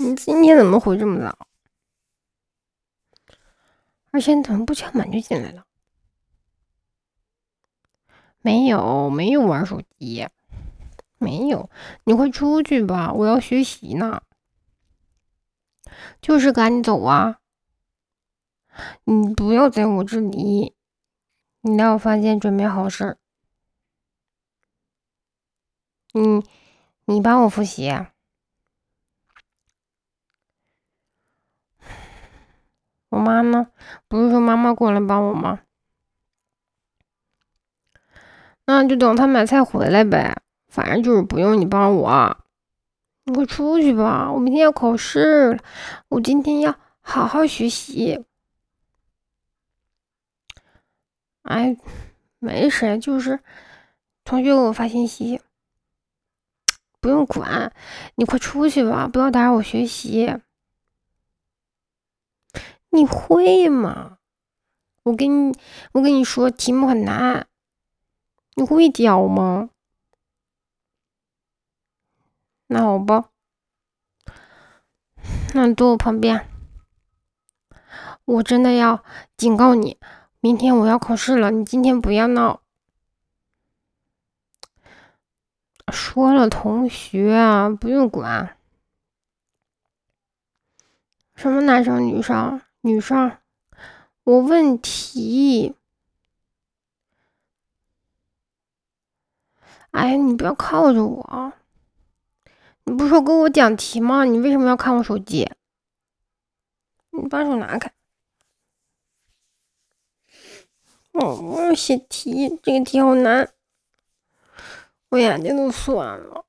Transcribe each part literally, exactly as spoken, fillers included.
你今天怎么回这么早？而且你怎么不敲门就进来了？没有，没有玩手机，没有。你快出去吧，我要学习呢。就是赶你走啊！你不要在我这里，你来我房间准备好事儿。你，你帮我复习啊。我妈呢？不是说妈妈过来帮我吗？那就等她买菜回来呗，反正就是不用你帮我。你快出去吧，我明天要考试了，我今天要好好学习。哎，没事，就是同学给我发信息，不用管，你快出去吧，不要打扰我学习。你会吗？我跟你，我跟你说，题目很难，你会教吗？那好吧，那你坐我旁边。我真的要警告你，明天我要考试了，你今天不要闹。说了，同学啊，不用管。什么男生女生？女生，我问题。哎，你不要靠着我。你不是说给我讲题吗？你为什么要看我手机？你把手拿开。哦，我要写题，这个题好难，我眼睛都酸了。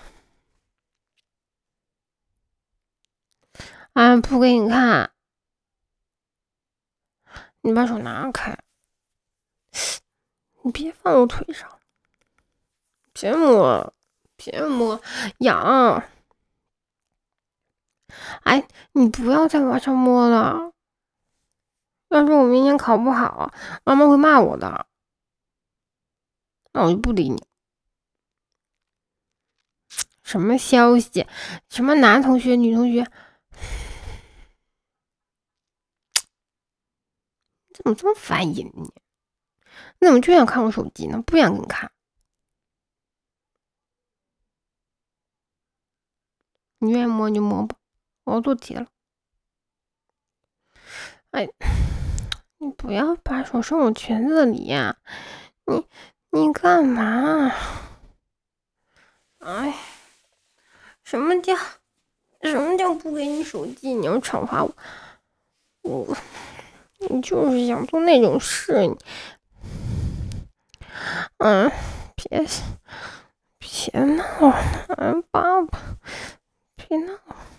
啊，不给你看，你把手拿开。你别放我腿上，别摸，别摸，痒。哎，你不要再往上摸了。要是我明天考不好，妈妈会骂我的。那我就不理你。什么消息？什么男同学、女同学？你怎么这么烦人呢？你怎么就想看我手机呢？不想给你看。你愿意摸你就摸吧，我要做题了。哎，你不要把手伸我裙子里呀！你你干嘛？哎，什么叫什么叫不给你手机？你要惩罚我？我你就是想做那种事。嗯，别别闹了，嗯，爸爸，别闹。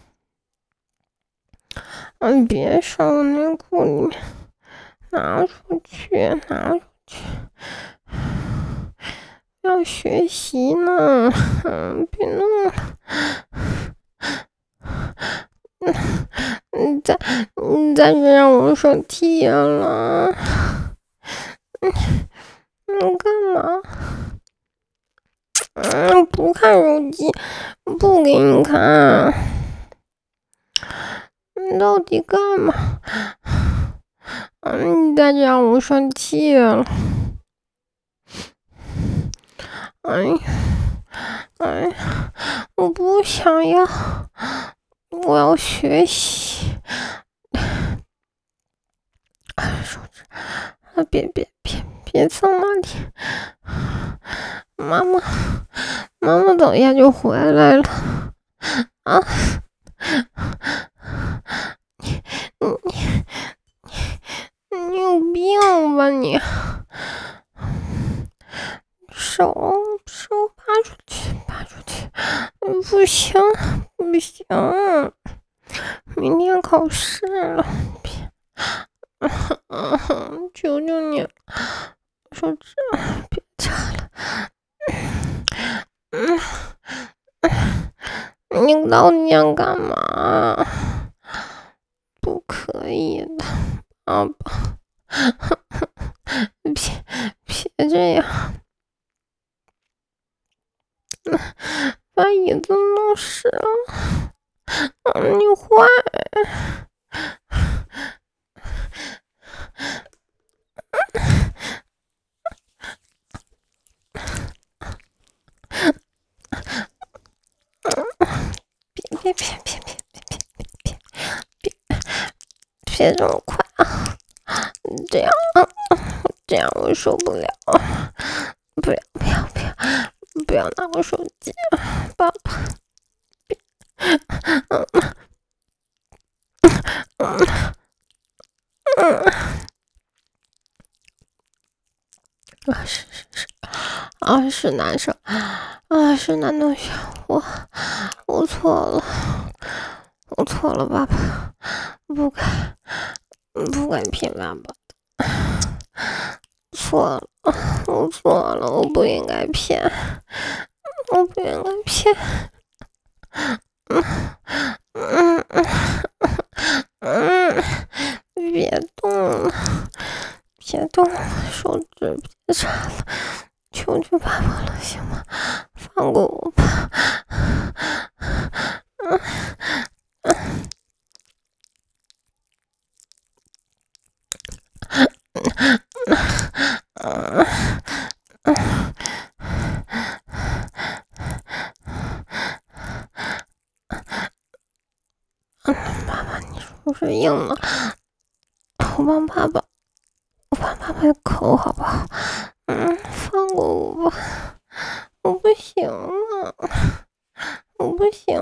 嗯，别上我内裤里面，拿出去，拿出去。要学习呢，嗯，别弄了。你再你再这让我生气了。你干嘛？嗯，不看手机，不给你看。你到底干嘛？嗯，你再这让我生气了。哎呀，哎呀，我不想要，我要学习。手指，啊，别别别别蹭那里。妈妈，妈妈等一下就回来了。啊，你你你你有病吧你？手手拔出去，拔出去！不行不行，明天考试了，别，求求你，手指别插了。嗯嗯，你到底想干嘛？不可以的，爸爸，别别这样。把椅子弄湿了。 嗯，你坏。别别别别别别别别别这么快啊！这样这样我受不了。不要不要不要不要拿我手机，爸爸。嗯嗯嗯啊是是是啊是男生啊是男同学，我我错了，我错了，爸爸，不该不该骗爸爸的，错了，我错了，我不应该骗，我不应该骗。嗯嗯嗯嗯，别动了，别动了，手指别插了，求求爸爸了，行吗？放过我吧。嗯嗯嗯嗯爸爸，你是不是硬了？我帮爸爸，我帮爸爸口好不好？嗯，放过我吧，我不行了，我不行。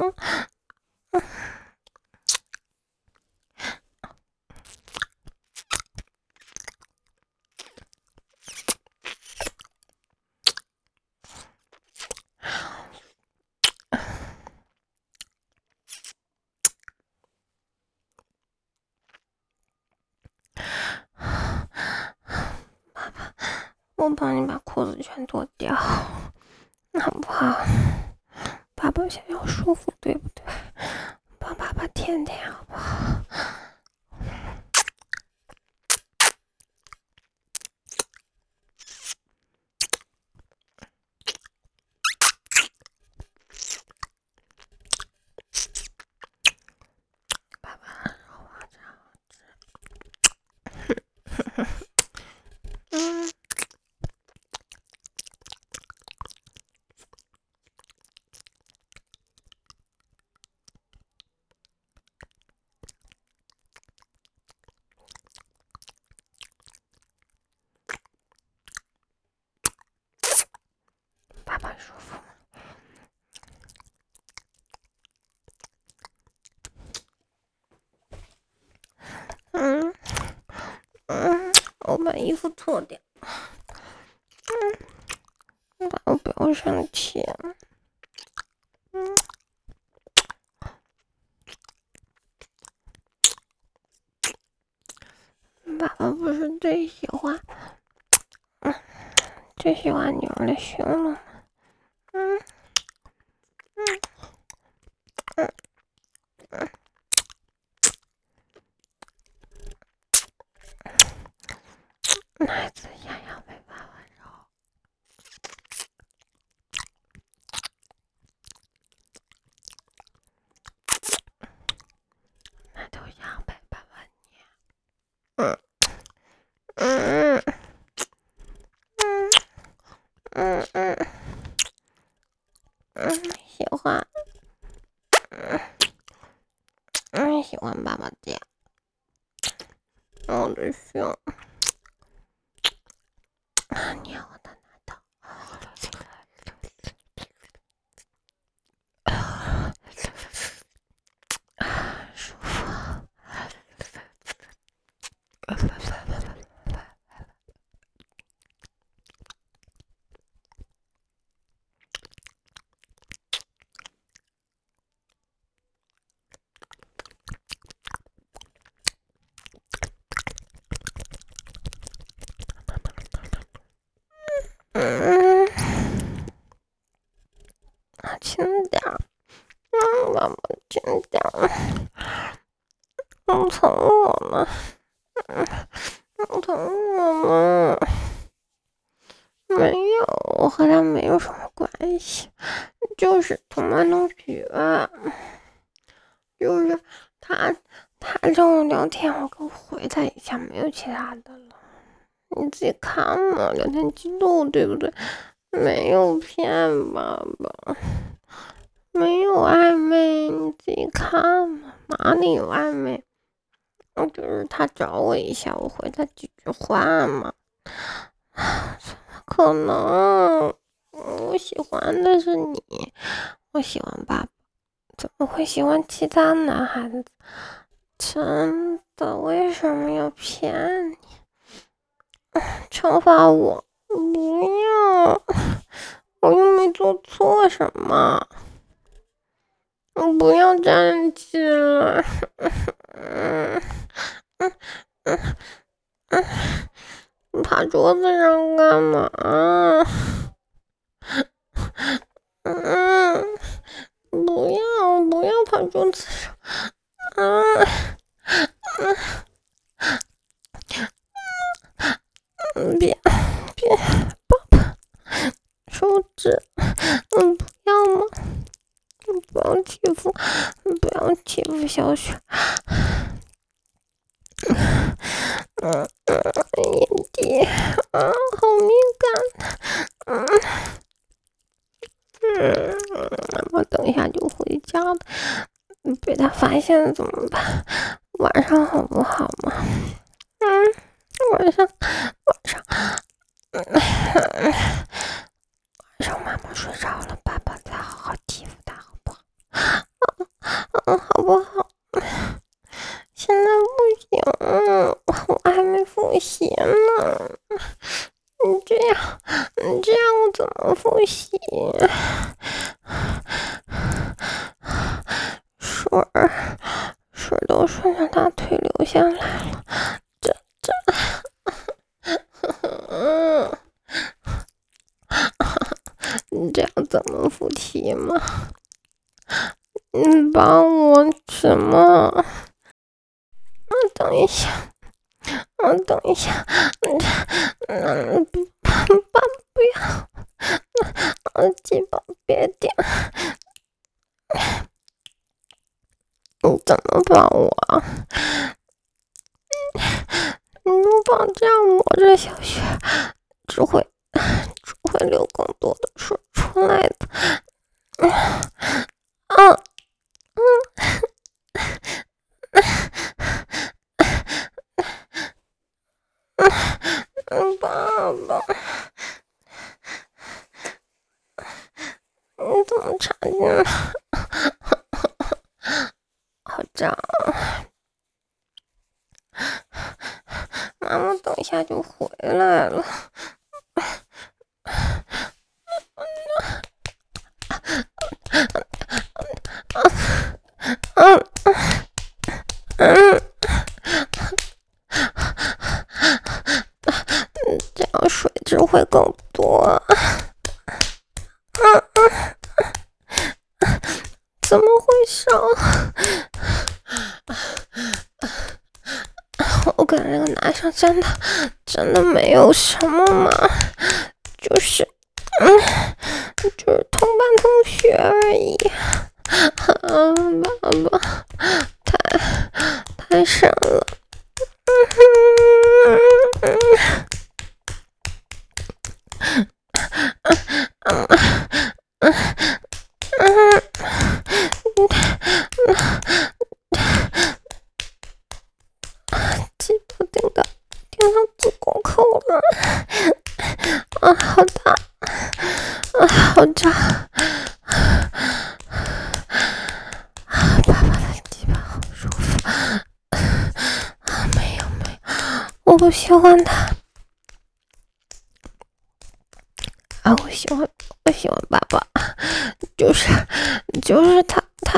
爸爸，我帮你把裤子全脱掉，好不好？爸爸想要舒服，对不对？帮爸爸舔舔，好不好？爸爸，让我这样子。嗯，爸爸舒服吗？嗯嗯，我把衣服脱掉。嗯，爸爸不要生气。嗯，爸爸不是最喜欢，嗯，最喜欢女儿的胸了吗？嗯嗯嗯嗯，哪次想要被爸爸揉？那都想被爸爸捏。嗯嗯嗯嗯嗯嗯，喜欢。嗯嗯，喜欢爸爸这样。我的胸，捏我的奶头，舒服。嗯，轻点儿。嗯，爸爸轻点儿。弄疼我了。嗯，弄疼我了。没有，我和他没有什么关系，就是同班同学。 就是他他找我聊天，我给我回他一下，没有其他的了。你自己看嘛，聊天记录对不对？没有骗爸爸，没有暧昧，你自己看嘛，哪里有暧昧？我就是他找我一下，我回他几句话嘛。怎么可能？我喜欢的是你，我喜欢爸爸，怎么会喜欢其他男孩子？真的，为什么要骗你？惩罚我？不要，我又没做错什么。我不要站起来。嗯嗯嗯嗯，爬桌子上干嘛？嗯，不要不要爬桌子上。嗯嗯，别别，爸爸，手指，嗯，不要吗？不要欺负，不要欺负小雪。嗯嗯，眼底，啊，好敏感。嗯嗯，妈妈等一下就回家了，被他发现了怎么办？晚上好不好嘛？嗯，晚上晚上，嗯，晚上妈妈睡着了，爸爸再好好欺负他好不好？嗯，好不好？现在不行，我还没复习呢。你这样，你这样我怎么复习？水儿，水都顺着大腿流下来了，这这，嗯，你这样怎么复题嘛？你帮我什么？嗯，等一下，嗯，等一下，嗯嗯，爸爸不要，嗯，鸡巴别点，你怎么帮我？你如果这样摸着小雪，只会只会流更多的水出来的。嗯嗯嗯，爸爸，你怎么插进来？好胀！妈妈等一下就回来了。嗯嗯嗯，这样水质会更多。嗯嗯，怎么回事？我跟那个男生真的真的没有什么嘛，就是嗯，就是同班同学而已。嗯，爸爸，太太深了。嗯嗯嗯嗯嗯嗯，鸡巴顶到顶到子宫口了。啊，好大，啊，好胀。爸爸的鸡巴好舒服。啊，没有没有，我不喜欢他。啊，我喜欢我喜欢爸爸，就是就是他他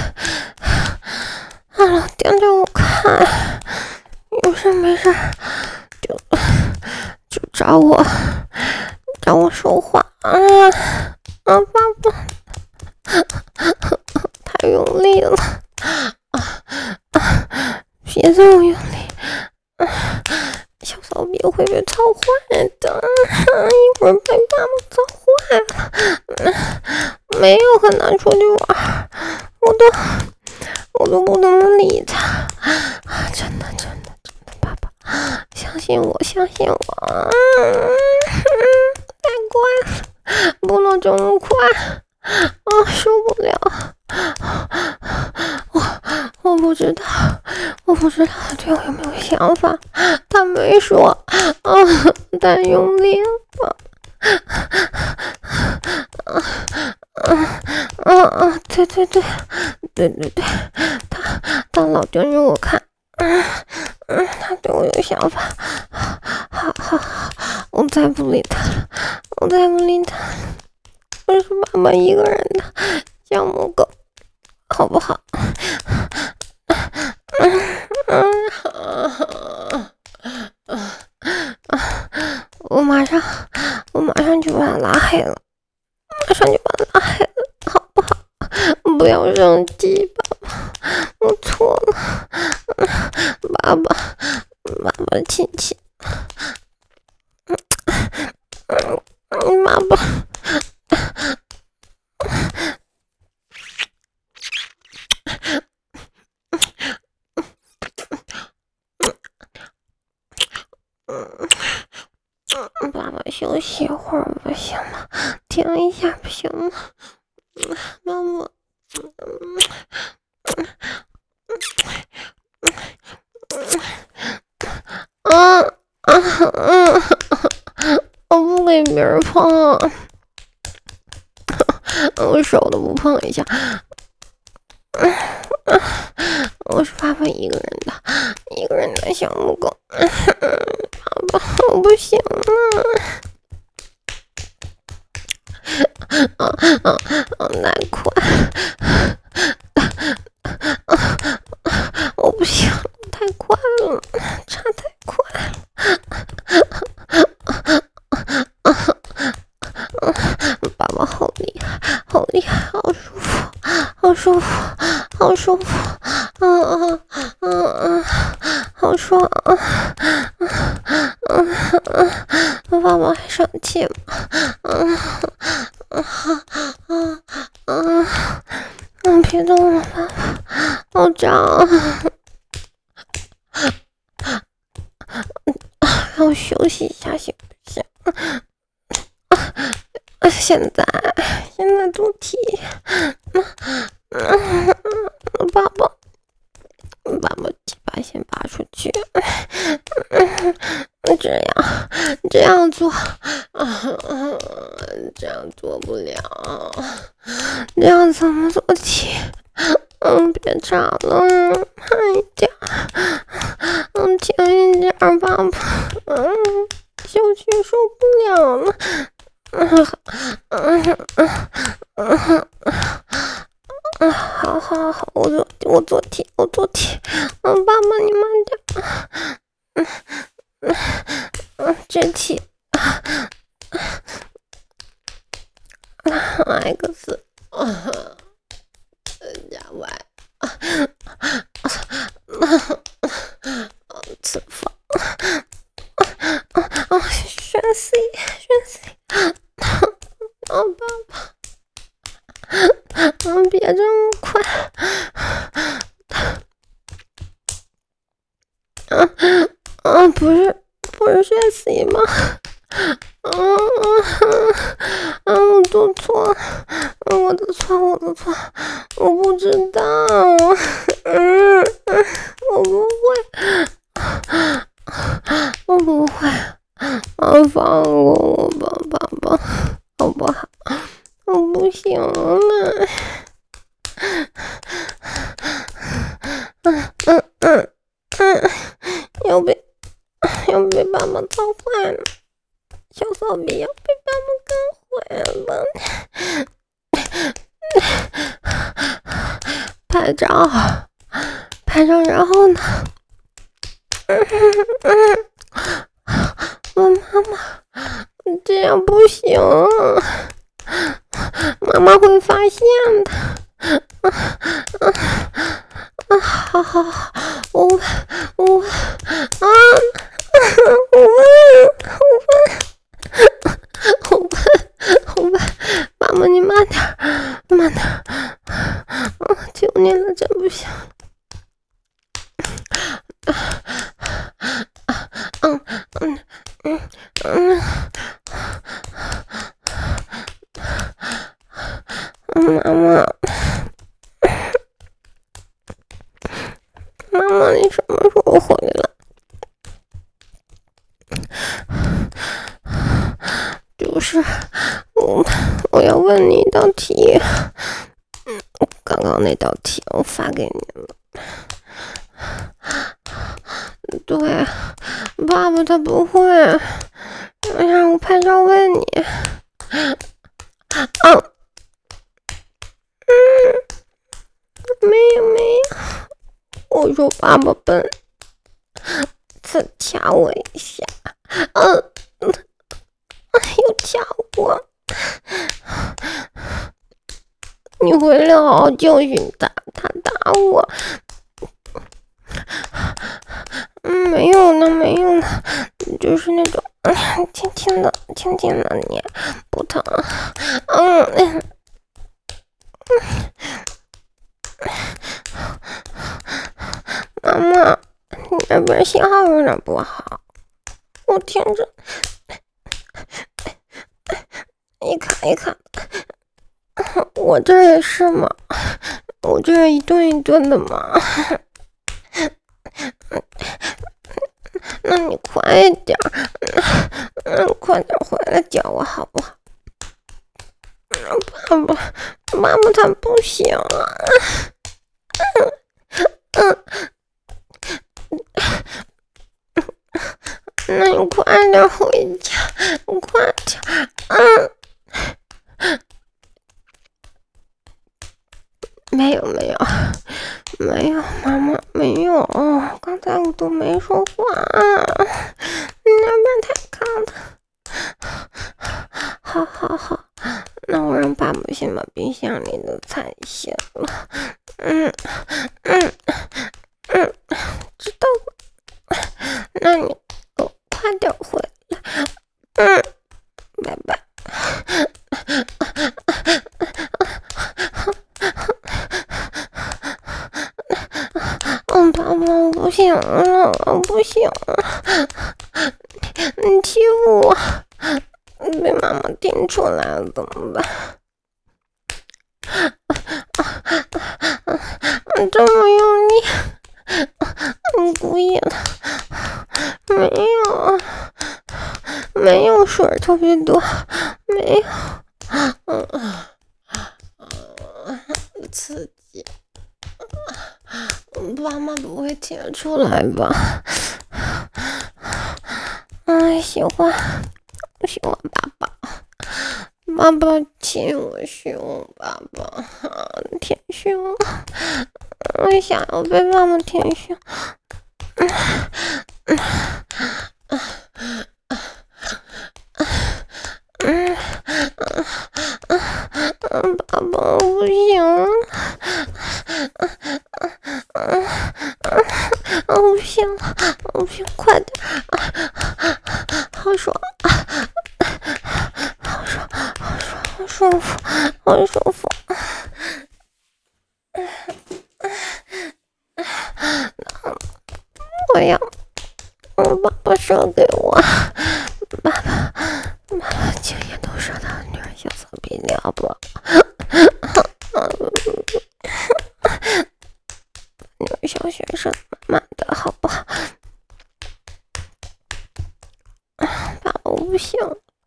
啊，老盯着我看，有事没事就就找我找我说话啊啊，爸爸太用力了啊啊，别这么用力。啊，小骚逼会被操坏的，一会儿被爸爸操坏了。没有和他出去玩，我都我都不能理他。啊，真的真的真的，爸爸，相信我，相信我。嗯，太快了，不能这么快。啊，受不了！我我不知道，我不知道他对我有没有想法。他没说，啊，但用力了。啊啊啊啊！对对对，对对对，他他老盯着我看。嗯嗯，他对我有想法。好好好，我再不理他了，我再不理他。我是妈妈一个人的小母狗，好不好？我马上，我马上就把他拉黑了，马上就把他拉黑了，好不好？不要生气，爸爸，我错了，爸爸，爸爸，亲亲，爸爸。爸爸休息一会儿不行吗？停一下不行吗？妈妈，嗯嗯嗯，我不给别人碰，我手都不碰一下。我是爸爸一个人的，一个人的小母狗。爸爸，我不行了。啊啊啊！太快，我不行，太快了，差太快了。爸爸好厉害，好厉害，好舒服，好舒服，好舒服。嗯嗯嗯嗯，好爽啊！嗯嗯嗯，爸爸还生气吗？嗯嗯嗯嗯嗯，别动了，爸爸，好胀。让我休息一下行不行？现在现在肚脐，爸爸。爸爸鸡巴先拔出去，这样这样做，这样做不了，这样怎么做起？嗯，别吵了，慢一点，嗯，轻一点，爸爸，嗯，小区受不了了，嗯嗯嗯嗯嗯，好好好，我做我做题，我做题。嗯，爸爸你慢点。嗯嗯嗯，这题啊 ，x 啊加 y 啊次方啊啊选 C 选 C 啊，爸爸。嗯，别这么快。嗯嗯，不是不是学习吗？嗯嗯嗯，我做错了，嗯，我的错，我的错，我不知道。嗯嗯，我不会，我不会。啊，放过我吧，爸爸，好不好？我不行了。嗯嗯嗯嗯，要被要被爸爸操坏了，小骚逼要被爸爸干坏了。拍照，拍照，然后呢？嗯嗯，我妈妈，这样不行，妈妈会发现的。啊啊啊！好好好，我问我问啊！我问我问我问我问，妈妈你慢点慢点，啊！求你了，真不行。 妈妈，你什么时候回来？就是我，我要问你一道题。刚刚那道题我发给你了。对，爸爸他不会，让我拍照问你。啊，嗯，没有没有，我说爸爸笨，再掐我一下。嗯，又掐我。你回来好好教训他，他打我。嗯，没有呢，没有呢，就是那种，嗯，轻轻的，轻轻的捏，不疼。嗯，嗯，妈妈，你那边信号有点不好，我听着，你看一看，我这也是嘛，我这一顿一顿的嘛。那你快一点，嗯，快点回来教我好不好？爸爸，妈妈她不行啊。嗯嗯，那你快点回家，快点。嗯，没有没有没有，妈妈没有，刚才我都没说话，你那边太高了。好好好，那我让爸爸先把冰箱里的菜卸了。嗯嗯嗯，知道了。那你给我快点回来。嗯，拜拜。嗯，爸爸，我不行了，我不行了，你欺负我，被妈妈听出来了怎么办？这么用力，你故意的？没有，没有水特别多，没有。嗯，刺激。爸妈不会听出来吧？哎，喜欢，喜欢爸爸，爸爸亲我胸，爸爸，啊，舔胸，我想要被妈妈舔胸。嗯嗯嗯嗯嗯，爸爸，我不行，嗯嗯，我不行，我不行，快点，好爽，好爽，好爽，好舒服，好舒服。我要，我爸爸说给我，爸爸，爸爸今夜都说他女儿有色皮尿了。女儿小学生慢慢的好不好？爸爸，我不行，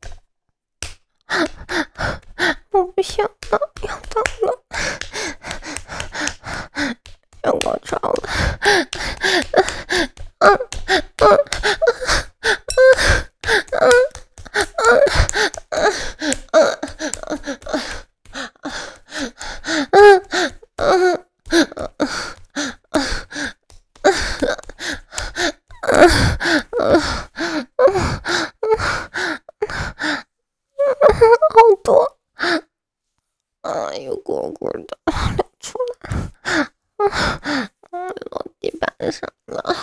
我不行了，要到了，要高潮了。嗯嗯嗯嗯嗯好多，啊，有滚滚的流出来，嗯，落地板上了。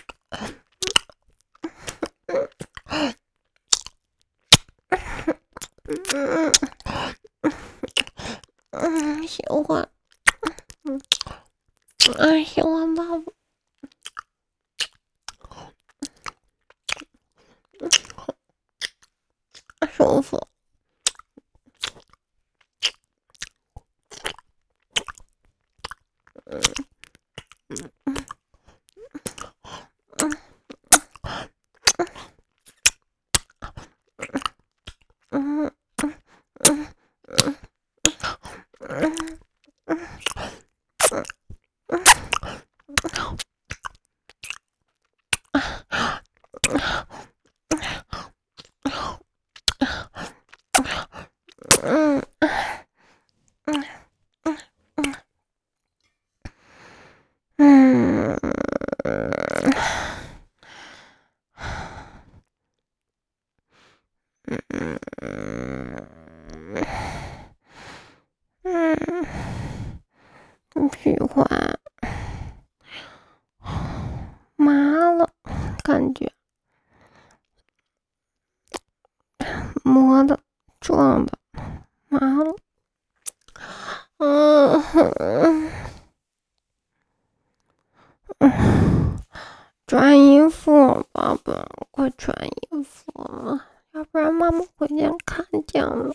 嗯嗯，喜欢，嗯，哎，喜欢爸爸，舒服。嗯嗯嗯，穿衣服，爸爸，快穿衣服了，要不然妈妈回家看见了。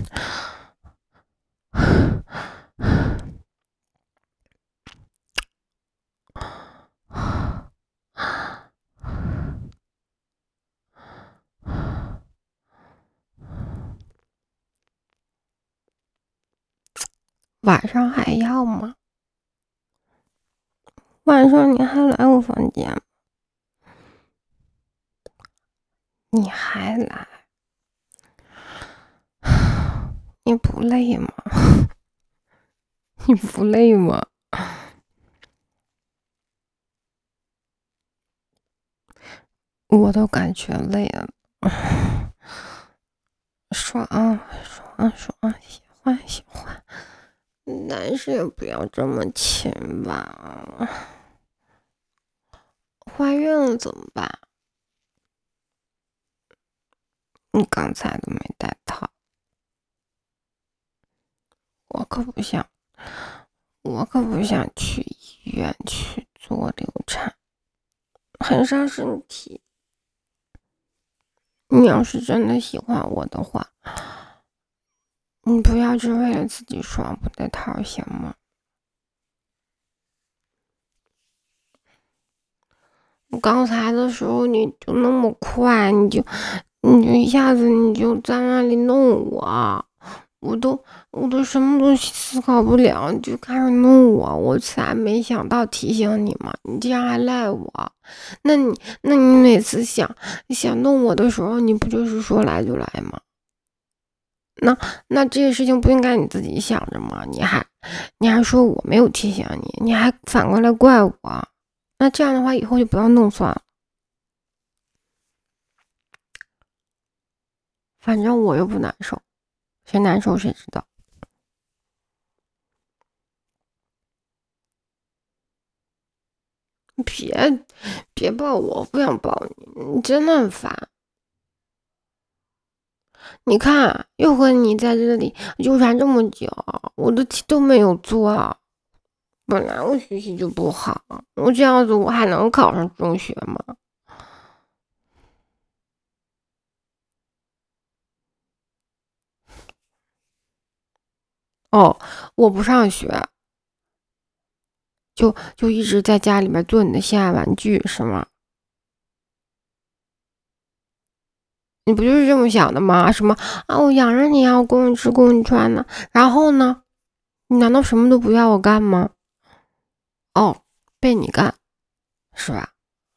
晚上还要吗？晚上你还来我房间吗？你还来？你不累吗？你不累吗？我都感觉累了。爽爽爽，喜欢喜欢，但是也不要这么亲吧。怀孕了怎么办？你刚才都没戴套，我可不想，我可不想去医院去做流产，很伤身体。你要是真的喜欢我的话，你不要只为了自己爽不戴套行吗？刚才的时候你就那么快，你就你就一下子你就在那里弄我，我都我都什么东西思考不了，你就开始弄我，我才没想到提醒你嘛，你竟然还赖我，那你那你每次想想弄我的时候，你不就是说来就来吗？那那这些事情不应该你自己想着吗？你还你还说我没有提醒你，你还反过来怪我，那这样的话以后就不要弄算了。反正我又不难受，谁难受谁知道。别别抱我，我不想抱你，你真的很烦。你看，又和你在这里纠缠这么久，我的题都没有做。本来我学习就不好，我这样子我还能考上中学吗？哦，我不上学，就就一直在家里面做你的心爱玩具是吗？你不就是这么想的吗？什么啊，我养着你啊，我供你吃供你穿呢，然后呢，你难道什么都不要我干吗？哦，被你干是吧？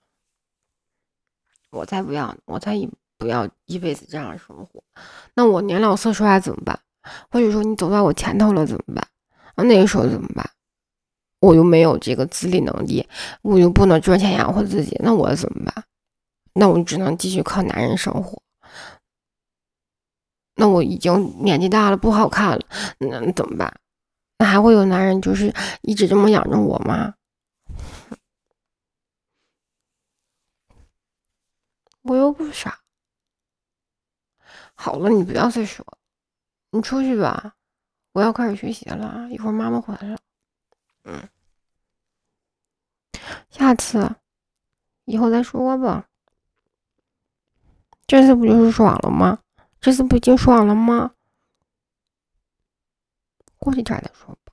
我才不要，我才一不要一辈子这样生活。那我年老色衰怎么办？或者说你走在我前头了怎么办？啊，那个时候怎么办？我又没有这个自理能力，我又不能赚钱养活自己，那我怎么办？那我只能继续靠男人生活。那我已经年纪大了，不好看了，那怎么办？那还会有男人就是一直这么养着我吗？我又不傻。好了，你不要再说，你出去吧，我要开始学习了，一会儿妈妈回来了。嗯，下次以后再说吧。这次不就是爽了吗？这次不已经爽了吗？过去点再说。